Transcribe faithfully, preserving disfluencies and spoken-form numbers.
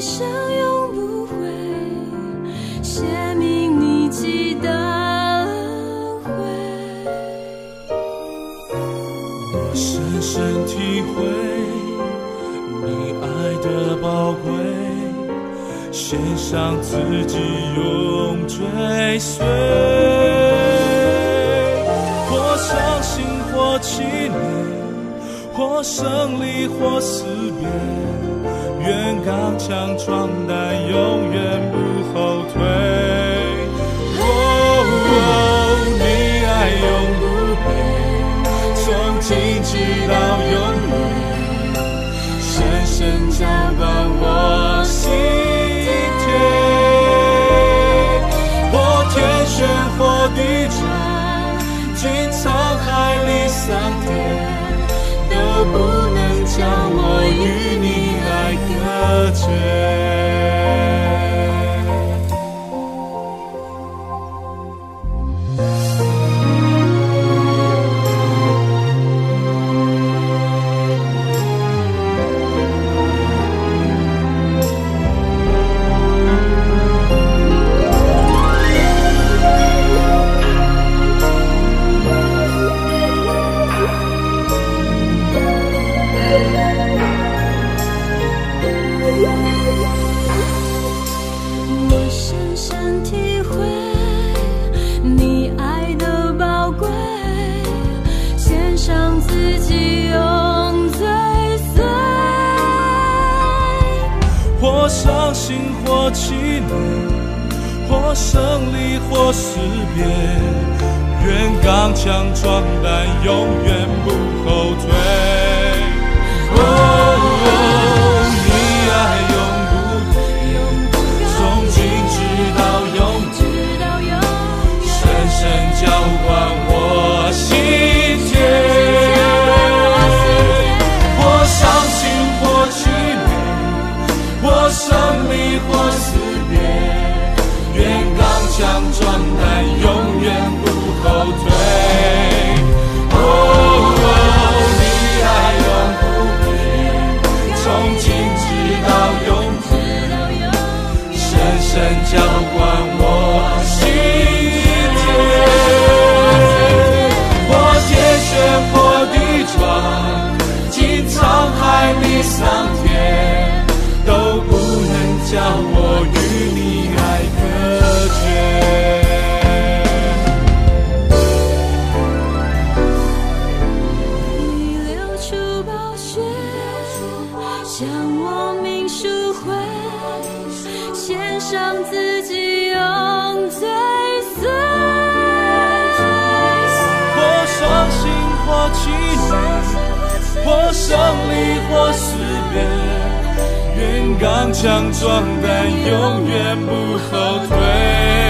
生永不悔，写明你记得恩惠。 我深深体会你爱的宝贵，献上自己永追随。或伤心或气馁，或胜利或死别，愿刚强壮胆，永远不后退。哦哦，你爱永不变，从今直到永远，深深浇灌我心田。或天旋或地转，经沧海里桑田，都不能将我与你爱隔绝。 我深深体会你爱的宝贵，献上自己永追随。 或伤心或气馁，或胜利或死别，愿刚强壮胆，永远不后退。哦哦，你爱永不变，从今直到永远，深深浇灌我心田。或伤心或气馁，或胜利或死别，愿刚强壮胆，永远不后退。哦哦，你爱永不变，从今直到永远，深深浇灌我心田。或天旋或地转，经沧海里桑田，都不能将我与你爱隔绝。 你流出宝血，向我命赎回，献上自己永追随。 或伤心或气馁，或胜利或死别，愿刚强壮胆，永远不后退。